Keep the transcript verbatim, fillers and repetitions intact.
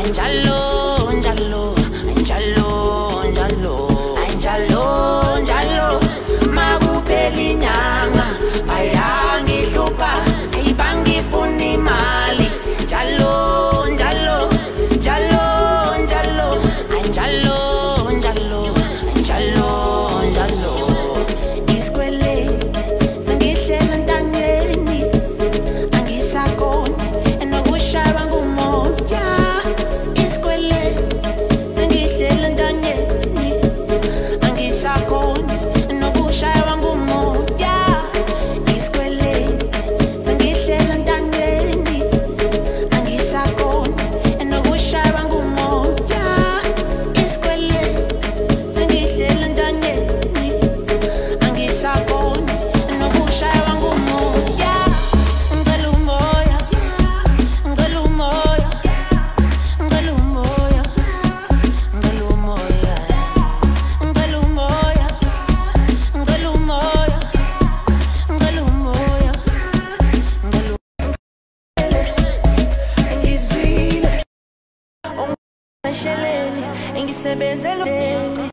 njalo njalo njalo njalo njalo njalo makuphela inyanga ayangihlupha ayibangifuna imali njalo njalo njalo njalo njalo njalo njalo njalo isikweleti sengihlela ntanyeni angisakoni enokushaywa ngumoya isikweleti sengihlela ntanyeni angisakoni enokushaywa ngumoya isikweleti sengihlela ntanyeni angisakoni enokushaywa ngumoya isikweleti sengihlela ntanyeni angisakoni enokushaywa ngumoya ngicela umoya ngicela umoya ngicela umoya ngicela umoya ngicela umoya ngicela umoya ngicela umoya ngicela ngizwile ongasheleni engisebenzele